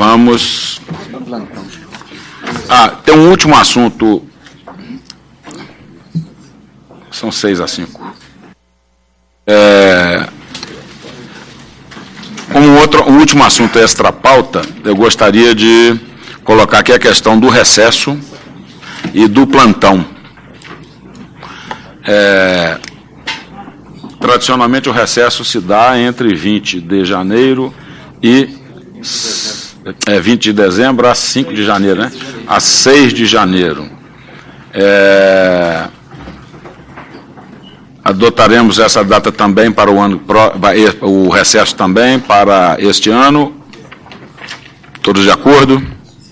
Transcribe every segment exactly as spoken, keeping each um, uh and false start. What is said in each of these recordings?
vamos... Ah, tem um último assunto. São seis a cinco. É... Como outro, o último assunto é extra-pauta, eu gostaria de colocar aqui a questão do recesso e do plantão. É... Tradicionalmente, o recesso se dá entre vinte de janeiro e é, vinte de dezembro a cinco de janeiro, né? A seis de janeiro. É, adotaremos essa data também para o ano pro, o recesso também para este ano. Todos de acordo?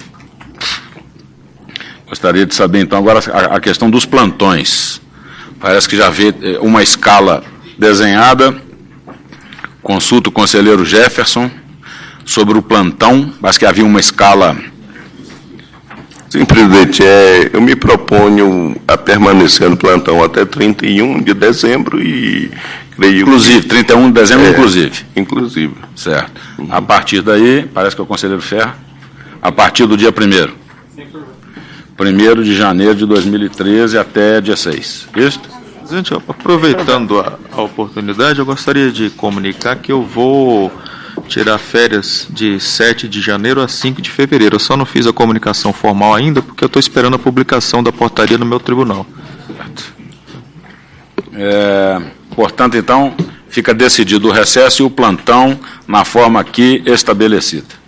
Gostaria de saber, então, agora a, a questão dos plantões. Parece que já vê uma escala desenhada. Consulta o conselheiro Jefferson sobre o plantão, mas que havia uma escala. Sim, presidente, é, eu me proponho a permanecer no plantão até trinta e um de dezembro e creio Inclusive, que, trinta e um de dezembro, é, inclusive. Inclusive. Certo. Uhum. A partir daí, parece que é o conselheiro Ferro, a partir do dia primeiro. primeiro de janeiro de dois mil e treze até dia seis. Isso? Presidente, aproveitando a, a oportunidade, eu gostaria de comunicar que eu vou tirar férias de sete de janeiro a cinco de fevereiro. Eu só não fiz a comunicação formal ainda, porque eu estou esperando a publicação da portaria no meu tribunal. Certo. É, portanto, então, fica decidido o recesso e o plantão na forma aqui estabelecida.